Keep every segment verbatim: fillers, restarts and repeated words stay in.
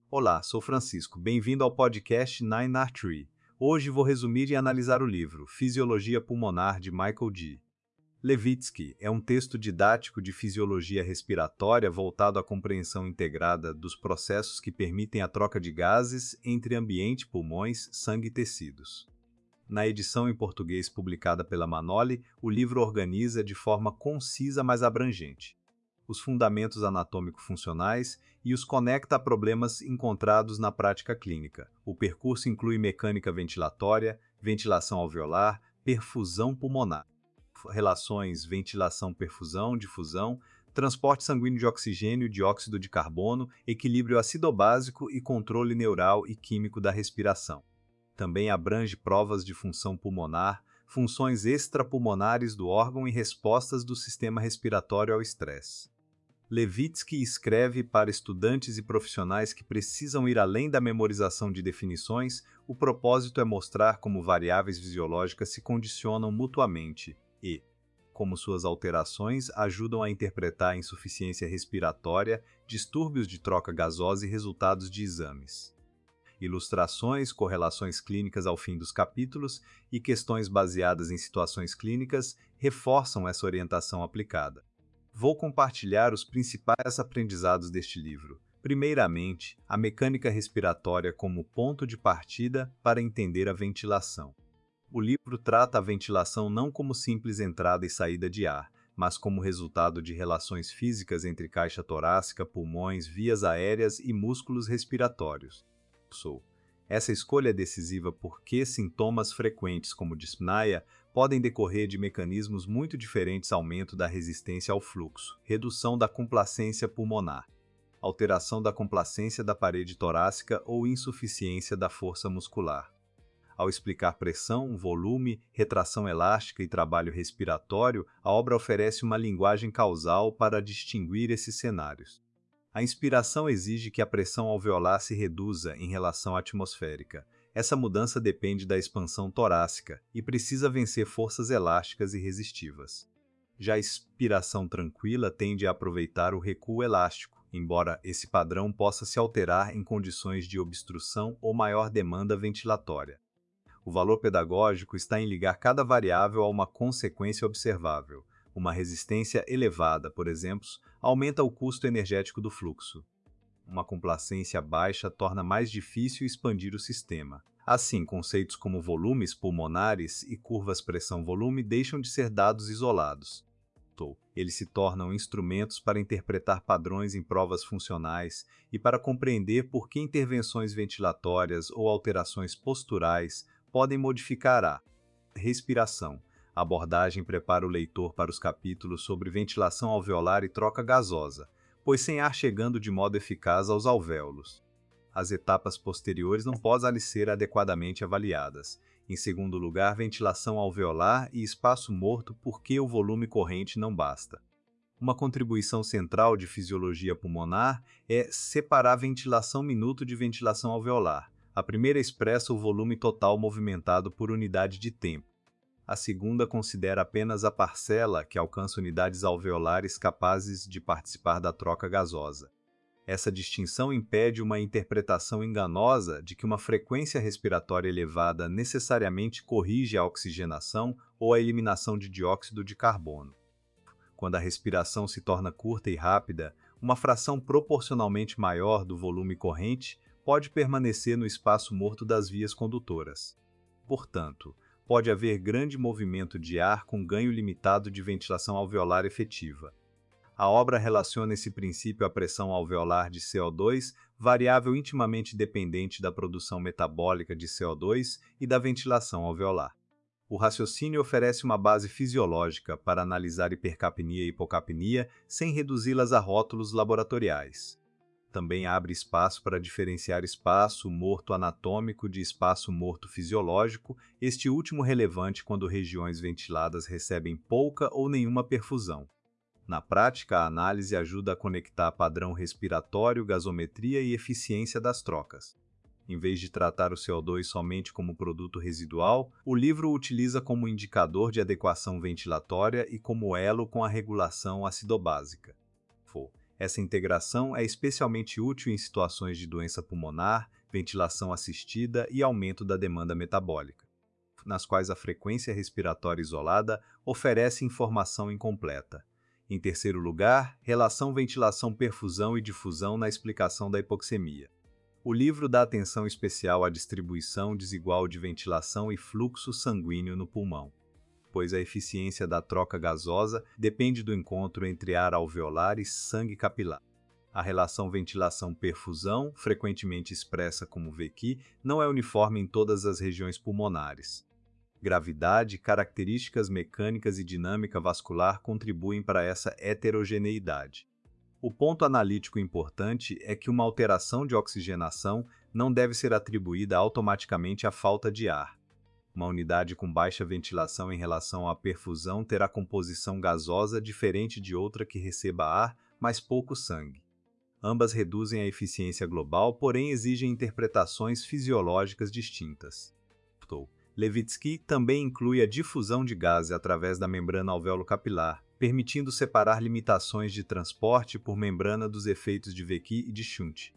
Olá, sou Francisco. Bem-vindo ao podcast Nine R Tree. Hoje vou resumir e analisar o livro Fisiologia Pulmonar de Michael G. Levitsky. É um texto didático de fisiologia respiratória voltado à compreensão integrada dos processos que permitem a troca de gases entre ambiente, pulmões, sangue e tecidos. Na edição em português publicada pela Manoli, o livro organiza de forma concisa mas abrangente os fundamentos anatômico-funcionais e os conecta a problemas encontrados na prática clínica. O percurso inclui mecânica ventilatória, ventilação alveolar, perfusão pulmonar, relações ventilação-perfusão, difusão, transporte sanguíneo de oxigênio e dióxido de carbono, equilíbrio acidobásico e controle neural e químico da respiração. Também abrange provas de função pulmonar, funções extrapulmonares do órgão e respostas do sistema respiratório ao estresse. Levitsky escreve para estudantes e profissionais que precisam ir além da memorização de definições. O propósito é mostrar como variáveis fisiológicas se condicionam mutuamente e como suas alterações ajudam a interpretar a insuficiência respiratória, distúrbios de troca gasosa e resultados de exames. Ilustrações, correlações clínicas ao fim dos capítulos e questões baseadas em situações clínicas reforçam essa orientação aplicada. Vou compartilhar os principais aprendizados deste livro. Primeiramente, a mecânica respiratória como ponto de partida para entender a ventilação. O livro trata a ventilação não como simples entrada e saída de ar, mas como resultado de relações físicas entre caixa torácica, pulmões, vias aéreas e músculos respiratórios. Essa escolha é decisiva porque sintomas frequentes como dispneia podem decorrer de mecanismos muito diferentes: aumento da resistência ao fluxo, redução da complacência pulmonar, alteração da complacência da parede torácica ou insuficiência da força muscular. Ao explicar pressão, volume, retração elástica e trabalho respiratório, a obra oferece uma linguagem causal para distinguir esses cenários. A inspiração exige que a pressão alveolar se reduza em relação à atmosférica. Essa mudança depende da expansão torácica e precisa vencer forças elásticas e resistivas. Já a expiração tranquila tende a aproveitar o recuo elástico, embora esse padrão possa se alterar em condições de obstrução ou maior demanda ventilatória. O valor pedagógico está em ligar cada variável a uma consequência observável. Uma resistência elevada, por exemplo, aumenta o custo energético do fluxo. Uma complacência baixa torna mais difícil expandir o sistema. Assim, conceitos como volumes pulmonares e curvas pressão-volume deixam de ser dados isolados. Eles se tornam instrumentos para interpretar padrões em provas funcionais e para compreender por que intervenções ventilatórias ou alterações posturais podem modificar a respiração. A abordagem prepara o leitor para os capítulos sobre ventilação alveolar e troca gasosa, pois sem ar chegando de modo eficaz aos alvéolos, as etapas posteriores não podem ser adequadamente avaliadas. Em segundo lugar, ventilação alveolar e espaço morto, porque o volume corrente não basta. Uma contribuição central de fisiologia pulmonar é separar ventilação minuto de ventilação alveolar. A primeira expressa o volume total movimentado por unidade de tempo. A segunda considera apenas a parcela que alcança unidades alveolares capazes de participar da troca gasosa. Essa distinção impede uma interpretação enganosa de que uma frequência respiratória elevada necessariamente corrige a oxigenação ou a eliminação de dióxido de carbono. Quando a respiração se torna curta e rápida, uma fração proporcionalmente maior do volume corrente pode permanecer no espaço morto das vias condutoras. Portanto, pode haver grande movimento de ar com ganho limitado de ventilação alveolar efetiva. A obra relaciona esse princípio à pressão alveolar de C O dois, variável intimamente dependente da produção metabólica de C O dois e da ventilação alveolar. O raciocínio oferece uma base fisiológica para analisar hipercapnia e hipocapnia sem reduzi-las a rótulos laboratoriais. Também abre espaço para diferenciar espaço morto anatômico de espaço morto fisiológico, este último relevante quando regiões ventiladas recebem pouca ou nenhuma perfusão. Na prática, a análise ajuda a conectar padrão respiratório, gasometria e eficiência das trocas. Em vez de tratar o C O dois somente como produto residual, o livro o utiliza como indicador de adequação ventilatória e como elo com a regulação acidobásica. Essa integração é especialmente útil em situações de doença pulmonar, ventilação assistida e aumento da demanda metabólica, nas quais a frequência respiratória isolada oferece informação incompleta. Em terceiro lugar, relação ventilação-perfusão e difusão na explicação da hipoxemia. O livro dá atenção especial à distribuição desigual de ventilação e fluxo sanguíneo no pulmão, pois a eficiência da troca gasosa depende do encontro entre ar alveolar e sangue capilar. A relação ventilação-perfusão, frequentemente expressa como V Q I, não é uniforme em todas as regiões pulmonares. Gravidade, características mecânicas e dinâmica vascular contribuem para essa heterogeneidade. O ponto analítico importante é que uma alteração de oxigenação não deve ser atribuída automaticamente à falta de ar. Uma unidade com baixa ventilação em relação à perfusão terá composição gasosa diferente de outra que receba ar, mas pouco sangue. Ambas reduzem a eficiência global, porém exigem interpretações fisiológicas distintas. Levitsky também inclui a difusão de gases através da membrana alvéolo-capilar, permitindo separar limitações de transporte por membrana dos efeitos de V Q I e de Shunt.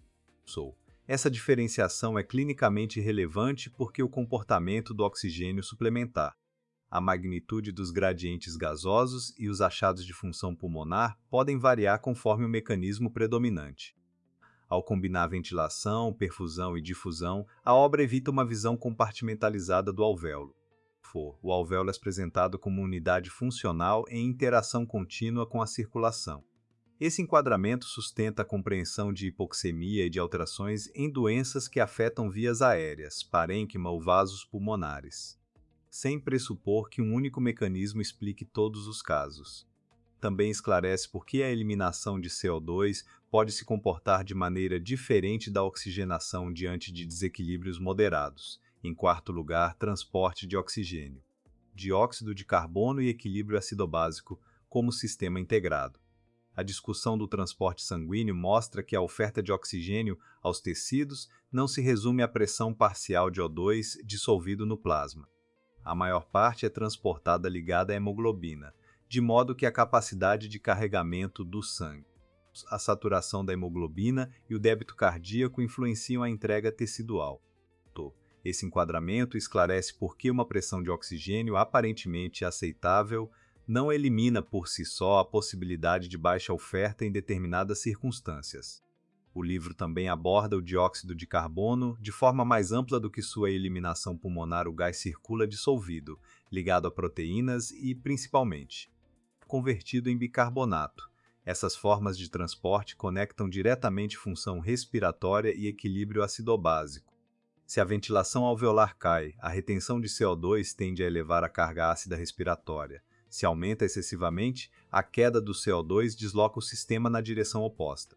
Essa diferenciação é clinicamente relevante porque o comportamento do oxigênio suplementar, a magnitude dos gradientes gasosos e os achados de função pulmonar podem variar conforme o mecanismo predominante. Ao combinar ventilação, perfusão e difusão, a obra evita uma visão compartimentalizada do alvéolo. O alvéolo é apresentado como unidade funcional em interação contínua com a circulação. Esse enquadramento sustenta a compreensão de hipoxemia e de alterações em doenças que afetam vias aéreas, parênquima ou vasos pulmonares, sem pressupor que um único mecanismo explique todos os casos. Também esclarece por que a eliminação de C O dois pode se comportar de maneira diferente da oxigenação diante de desequilíbrios moderados. Em quarto lugar, transporte de oxigênio, dióxido de carbono e equilíbrio acidobásico como sistema integrado. A discussão do transporte sanguíneo mostra que a oferta de oxigênio aos tecidos não se resume à pressão parcial de O dois dissolvido no plasma. A maior parte é transportada ligada à hemoglobina, de modo que a capacidade de carregamento do sangue, a saturação da hemoglobina e o débito cardíaco influenciam a entrega tecidual. Esse enquadramento esclarece por que uma pressão de oxigênio aparentemente aceitável não elimina por si só a possibilidade de baixa oferta em determinadas circunstâncias. O livro também aborda o dióxido de carbono de forma mais ampla do que sua eliminação pulmonar. O gás circula dissolvido, ligado a proteínas e, principalmente, convertido em bicarbonato. Essas formas de transporte conectam diretamente função respiratória e equilíbrio acidobásico. Se a ventilação alveolar cai, a retenção de C O dois tende a elevar a carga ácida respiratória. Se aumenta excessivamente, a queda do C O dois desloca o sistema na direção oposta.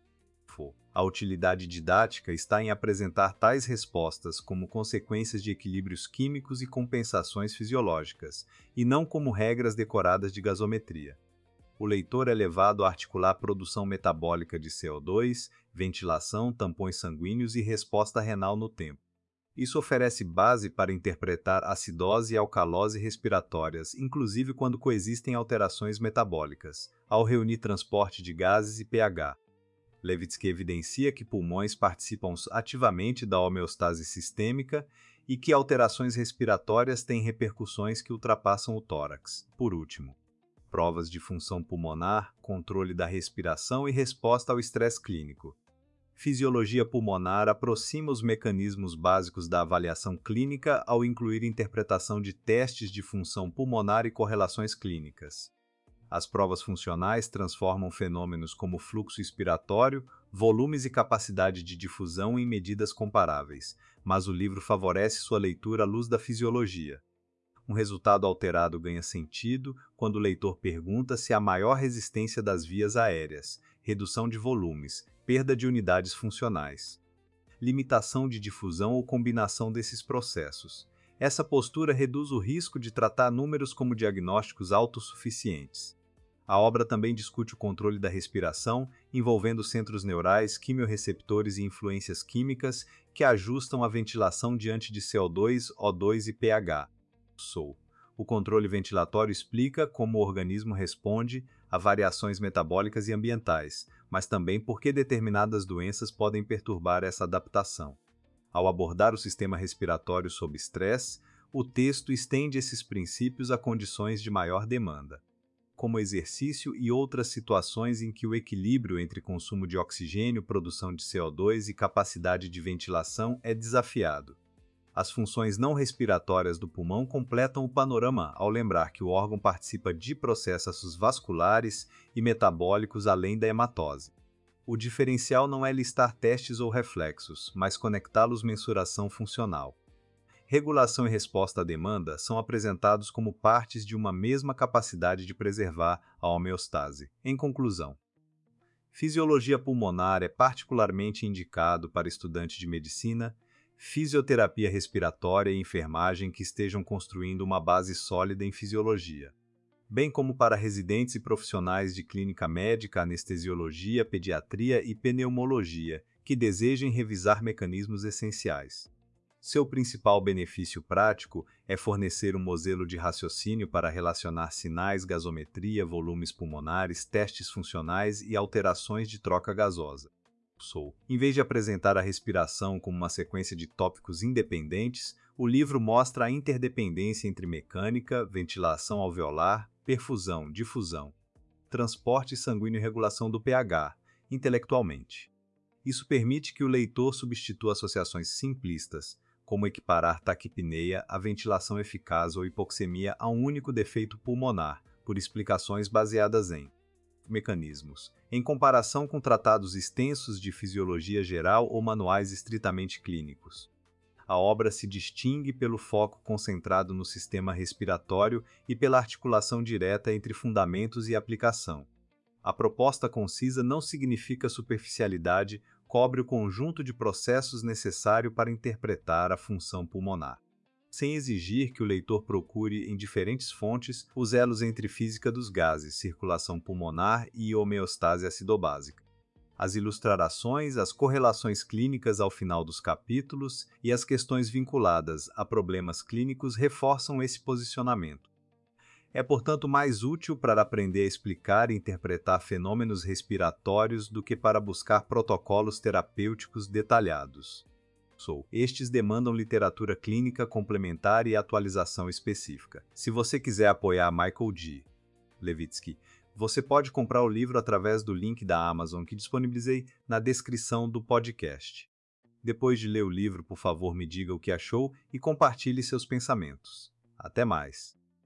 A utilidade didática está em apresentar tais respostas como consequências de equilíbrios químicos e compensações fisiológicas, e não como regras decoradas de gasometria. O leitor é levado a articular a produção metabólica de C O dois, ventilação, tampões sanguíneos e resposta renal no tempo. Isso oferece base para interpretar acidose e alcalose respiratórias, inclusive quando coexistem alterações metabólicas, ao reunir transporte de gases e pH. Levitsky evidencia que pulmões participam ativamente da homeostase sistêmica e que alterações respiratórias têm repercussões que ultrapassam o tórax. Por último, provas de função pulmonar, controle da respiração e resposta ao estresse clínico. Fisiologia pulmonar aproxima os mecanismos básicos da avaliação clínica ao incluir interpretação de testes de função pulmonar e correlações clínicas. As provas funcionais transformam fenômenos como fluxo expiratório, volumes e capacidade de difusão em medidas comparáveis, mas o livro favorece sua leitura à luz da fisiologia. Um resultado alterado ganha sentido quando o leitor pergunta se há maior resistência das vias aéreas, redução de volumes, perda de unidades funcionais, limitação de difusão ou combinação desses processos. Essa postura reduz o risco de tratar números como diagnósticos autossuficientes. A obra também discute o controle da respiração, envolvendo centros neurais, quimiorreceptores e influências químicas que ajustam a ventilação diante de C O dois, O dois e pH. O controle ventilatório explica como o organismo responde a variações metabólicas e ambientais, mas também porque determinadas doenças podem perturbar essa adaptação. Ao abordar o sistema respiratório sob estresse, o texto estende esses princípios a condições de maior demanda, como exercício e outras situações em que o equilíbrio entre consumo de oxigênio, produção de C O dois e capacidade de ventilação é desafiado. As funções não respiratórias do pulmão completam o panorama ao lembrar que o órgão participa de processos vasculares e metabólicos além da hematose. O diferencial não é listar testes ou reflexos, mas conectá-los à mensuração funcional. Regulação e resposta à demanda são apresentados como partes de uma mesma capacidade de preservar a homeostase. Em conclusão, fisiologia pulmonar é particularmente indicado para estudantes de medicina, fisioterapia respiratória e enfermagem que estejam construindo uma base sólida em fisiologia, bem como para residentes e profissionais de clínica médica, anestesiologia, pediatria e pneumologia que desejem revisar mecanismos essenciais. Seu principal benefício prático é fornecer um modelo de raciocínio para relacionar sinais, gasometria, volumes pulmonares, testes funcionais e alterações de troca gasosa. Sou. Em vez de apresentar a respiração como uma sequência de tópicos independentes, o livro mostra a interdependência entre mecânica, ventilação alveolar, perfusão, difusão, transporte sanguíneo e regulação do pH, intelectualmente. Isso permite que o leitor substitua associações simplistas, como equiparar taquipneia à ventilação eficaz ou hipoxemia a um único defeito pulmonar, por explicações baseadas em mecanismos, em comparação com tratados extensos de fisiologia geral ou manuais estritamente clínicos. A obra se distingue pelo foco concentrado no sistema respiratório e pela articulação direta entre fundamentos e aplicação. A proposta concisa não significa superficialidade, cobre o conjunto de processos necessário para interpretar a função pulmonar, sem exigir que o leitor procure em diferentes fontes os elos entre física dos gases, circulação pulmonar e homeostase acidobásica. As ilustrações, as correlações clínicas ao final dos capítulos e as questões vinculadas a problemas clínicos reforçam esse posicionamento. É, portanto, mais útil para aprender a explicar e interpretar fenômenos respiratórios do que para buscar protocolos terapêuticos detalhados. Sou. Estes demandam literatura clínica complementar e atualização específica. Se você quiser apoiar Michael G. Levitsky, você pode comprar o livro através do link da Amazon que disponibilizei na descrição do podcast. Depois de ler o livro, por favor, me diga o que achou e compartilhe seus pensamentos. Até mais!